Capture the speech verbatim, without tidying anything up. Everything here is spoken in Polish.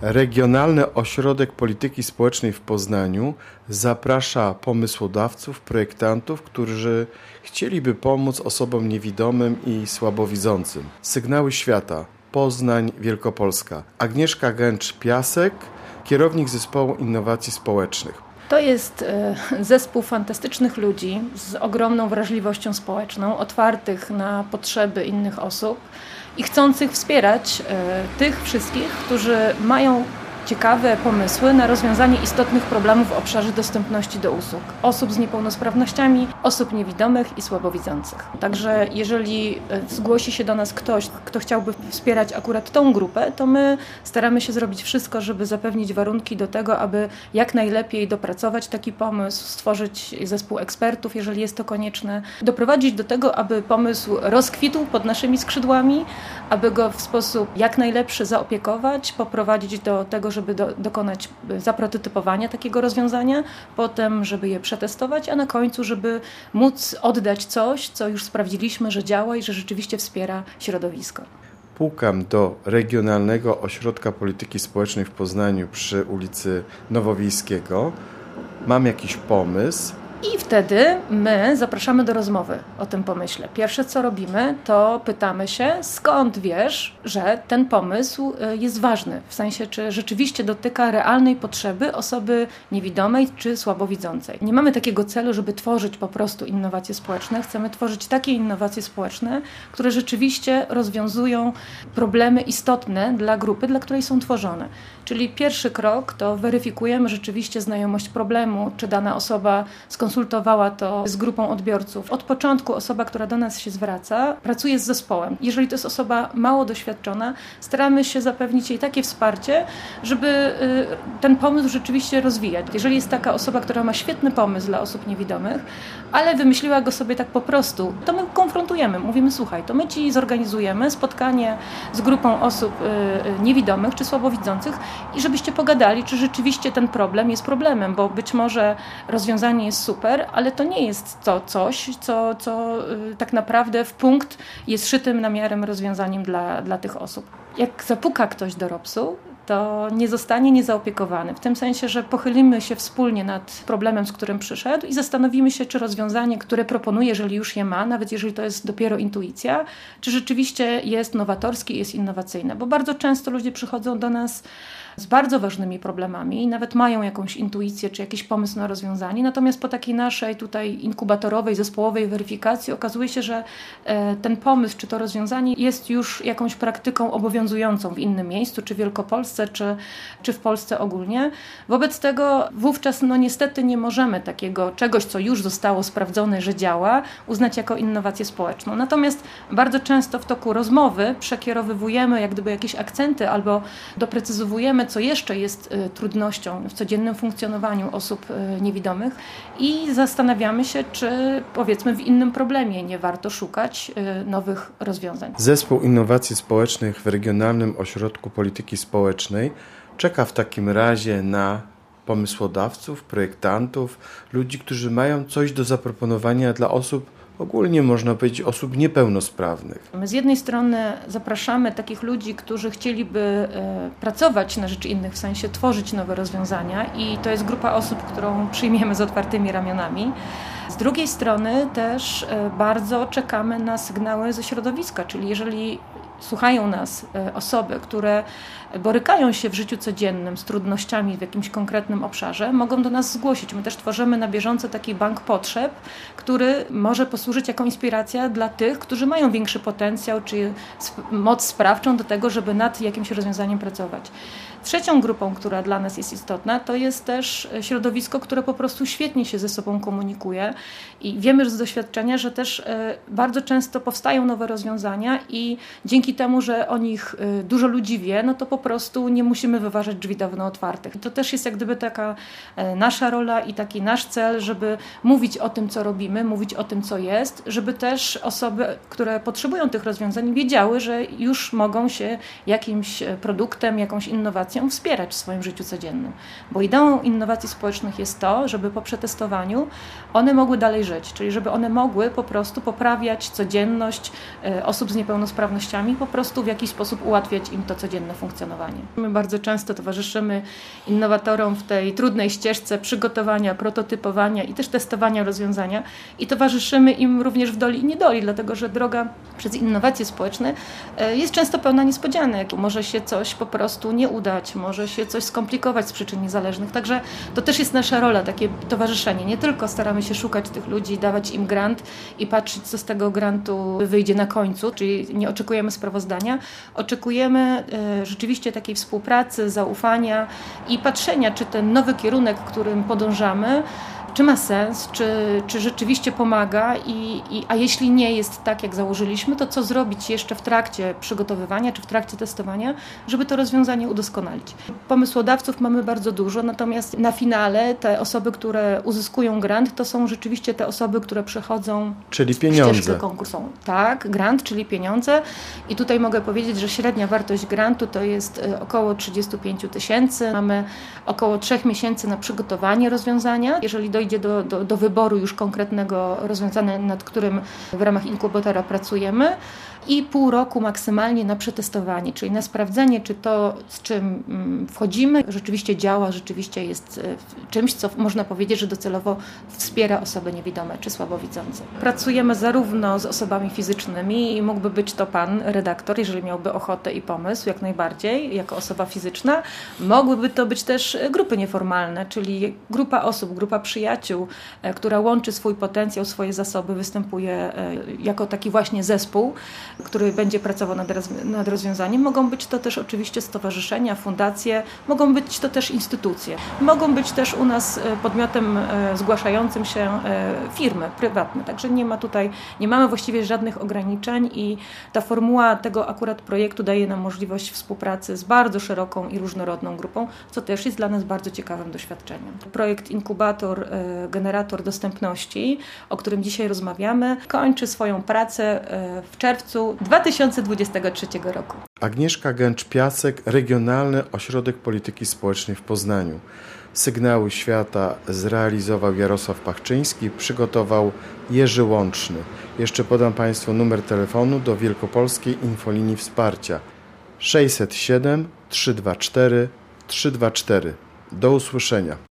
Regionalny Ośrodek Polityki Społecznej w Poznaniu zaprasza pomysłodawców, projektantów, którzy chcieliby pomóc osobom niewidomym i słabowidzącym. Sygnały Świata, Poznań, Wielkopolska. Agnieszka Gęcz-Piasek, kierownik Zespołu Innowacji Społecznych. To jest zespół fantastycznych ludzi z ogromną wrażliwością społeczną, otwartych na potrzeby innych osób i chcących wspierać tych wszystkich, którzy mają ciekawe pomysły na rozwiązanie istotnych problemów w obszarze dostępności do usług osób z niepełnosprawnościami, osób niewidomych i słabowidzących. Także jeżeli zgłosi się do nas ktoś, kto chciałby wspierać akurat tą grupę, to my staramy się zrobić wszystko, żeby zapewnić warunki do tego, aby jak najlepiej dopracować taki pomysł, stworzyć zespół ekspertów, jeżeli jest to konieczne, doprowadzić do tego, aby pomysł rozkwitł pod naszymi skrzydłami, aby go w sposób jak najlepszy zaopiekować, poprowadzić do tego, żeby do, dokonać zaprototypowania takiego rozwiązania, potem, żeby je przetestować, a na końcu, żeby móc oddać coś, co już sprawdziliśmy, że działa i że rzeczywiście wspiera środowisko. Pukam do Regionalnego Ośrodka Polityki Społecznej w Poznaniu przy ulicy Nowowiejskiego. Mam jakiś pomysł. I wtedy my zapraszamy do rozmowy o tym pomyśle. Pierwsze, co robimy, to pytamy się, skąd wiesz, że ten pomysł jest ważny, w sensie, czy rzeczywiście dotyka realnej potrzeby osoby niewidomej czy słabowidzącej. Nie mamy takiego celu, żeby tworzyć po prostu innowacje społeczne. Chcemy tworzyć takie innowacje społeczne, które rzeczywiście rozwiązują problemy istotne dla grupy, dla której są tworzone. Czyli pierwszy krok to weryfikujemy rzeczywiście znajomość problemu, czy dana osoba skonsultowała to z grupą odbiorców. Od początku osoba, która do nas się zwraca, pracuje z zespołem. Jeżeli to jest osoba mało doświadczona, staramy się zapewnić jej takie wsparcie, żeby ten pomysł rzeczywiście rozwijać. Jeżeli jest taka osoba, która ma świetny pomysł dla osób niewidomych, ale wymyśliła go sobie tak po prostu, to my konfrontujemy. Mówimy, słuchaj, to my ci zorganizujemy spotkanie z grupą osób niewidomych czy słabowidzących i żebyście pogadali, czy rzeczywiście ten problem jest problemem, bo być może rozwiązanie jest super, ale to nie jest to coś, co, co tak naprawdę w punkt jest szytym na miarę rozwiązaniem dla, dla tych osób. Jak zapuka ktoś do ropsu, to nie zostanie niezaopiekowany. W tym sensie, że pochylimy się wspólnie nad problemem, z którym przyszedł i zastanowimy się, czy rozwiązanie, które proponuje, jeżeli już je ma, nawet jeżeli to jest dopiero intuicja, czy rzeczywiście jest nowatorskie i jest innowacyjne. Bo bardzo często ludzie przychodzą do nas z bardzo ważnymi problemami i nawet mają jakąś intuicję czy jakiś pomysł na rozwiązanie. Natomiast po takiej naszej tutaj inkubatorowej, zespołowej weryfikacji okazuje się, że ten pomysł czy to rozwiązanie jest już jakąś praktyką obowiązującą w innym miejscu, czy w Wielkopolsce, czy, czy w Polsce ogólnie. Wobec tego wówczas no niestety nie możemy takiego czegoś, co już zostało sprawdzone, że działa, uznać jako innowację społeczną. Natomiast bardzo często w toku rozmowy przekierowywujemy jak gdyby jakieś akcenty albo doprecyzowujemy, co jeszcze jest trudnością w codziennym funkcjonowaniu osób niewidomych i zastanawiamy się, czy powiedzmy w innym problemie nie warto szukać nowych rozwiązań. Zespół Innowacji Społecznych w Regionalnym Ośrodku Polityki Społecznej czeka w takim razie na pomysłodawców, projektantów, ludzi, którzy mają coś do zaproponowania dla osób ogólnie można powiedzieć osób niepełnosprawnych. My z jednej strony zapraszamy takich ludzi, którzy chcieliby pracować na rzecz innych, w sensie tworzyć nowe rozwiązania i to jest grupa osób, którą przyjmiemy z otwartymi ramionami. Z drugiej strony też bardzo czekamy na sygnały ze środowiska, czyli jeżeli słuchają nas osoby, które borykają się w życiu codziennym z trudnościami w jakimś konkretnym obszarze, mogą do nas zgłosić. My też tworzymy na bieżąco taki bank potrzeb, który może posłużyć jako inspiracja dla tych, którzy mają większy potencjał czy moc sprawczą do tego, żeby nad jakimś rozwiązaniem pracować. Trzecią grupą, która dla nas jest istotna, to jest też środowisko, które po prostu świetnie się ze sobą komunikuje i wiemy z doświadczenia, że też bardzo często powstają nowe rozwiązania i dzięki temu, że o nich dużo ludzi wie, no to po prostu nie musimy wyważać drzwi dawno otwartych. To też jest jak gdyby taka nasza rola i taki nasz cel, żeby mówić o tym, co robimy, mówić o tym, co jest, żeby też osoby, które potrzebują tych rozwiązań, wiedziały, że już mogą się jakimś produktem, jakąś innowacją innowacjom wspierać w swoim życiu codziennym. Bo ideą innowacji społecznych jest to, żeby po przetestowaniu one mogły dalej żyć, czyli żeby one mogły po prostu poprawiać codzienność osób z niepełnosprawnościami, po prostu w jakiś sposób ułatwiać im to codzienne funkcjonowanie. My bardzo często towarzyszymy innowatorom w tej trudnej ścieżce przygotowania, prototypowania i też testowania rozwiązania i towarzyszymy im również w doli i niedoli, dlatego że droga przez innowacje społeczne jest często pełna niespodzianek. Może się coś po prostu nie udać, może się coś skomplikować z przyczyn niezależnych. Także to też jest nasza rola, takie towarzyszenie. Nie tylko staramy się szukać tych ludzi, dawać im grant i patrzeć, co z tego grantu wyjdzie na końcu, czyli nie oczekujemy sprawozdania. Oczekujemy e, rzeczywiście takiej współpracy, zaufania i patrzenia, czy ten nowy kierunek, którym podążamy, czy ma sens, czy, czy rzeczywiście pomaga, i, i, a jeśli nie jest tak, jak założyliśmy, to co zrobić jeszcze w trakcie przygotowywania, czy w trakcie testowania, żeby to rozwiązanie udoskonalić. Pomysłodawców mamy bardzo dużo, natomiast na finale te osoby, które uzyskują grant, to są rzeczywiście te osoby, które przechodzą czyli pieniądze. ścieżkę konkursową. Tak, grant, czyli pieniądze, i tutaj mogę powiedzieć, że średnia wartość grantu to jest około trzydzieści pięć tysięcy. Mamy około trzech miesięcy na przygotowanie rozwiązania. Jeżeli do dojdzie do, do, do wyboru już konkretnego rozwiązania, nad którym w ramach inkubatora pracujemy, i pół roku maksymalnie na przetestowanie, czyli na sprawdzenie, czy to, z czym wchodzimy, rzeczywiście działa, rzeczywiście jest czymś, co można powiedzieć, że docelowo wspiera osoby niewidome czy słabowidzące. Pracujemy zarówno z osobami fizycznymi i mógłby być to pan redaktor, jeżeli miałby ochotę i pomysł, jak najbardziej, jako osoba fizyczna. Mogłyby to być też grupy nieformalne, czyli grupa osób, grupa przyjaciół, która łączy swój potencjał, swoje zasoby, występuje jako taki właśnie zespół, który będzie pracował nad, roz- nad rozwiązaniem. Mogą być to też oczywiście stowarzyszenia, fundacje, mogą być to też instytucje. Mogą być też u nas podmiotem zgłaszającym się firmy prywatne. Także nie ma tutaj, nie mamy właściwie żadnych ograniczeń i ta formuła tego akurat projektu daje nam możliwość współpracy z bardzo szeroką i różnorodną grupą, co też jest dla nas bardzo ciekawym doświadczeniem. Projekt Inkubator, Generator Dostępności, o którym dzisiaj rozmawiamy, kończy swoją pracę w czerwcu dwa tysiące dwudziestego trzeciego roku. Agnieszka Gęcz-Piasek, Regionalny Ośrodek Polityki Społecznej w Poznaniu. Sygnały Świata zrealizował Jarosław Pachczyński, przygotował Jerzy Łączny. Jeszcze podam Państwu numer telefonu do Wielkopolskiej Infolinii Wsparcia sześćset siedem, trzysta dwadzieścia cztery, trzysta dwadzieścia cztery. Do usłyszenia.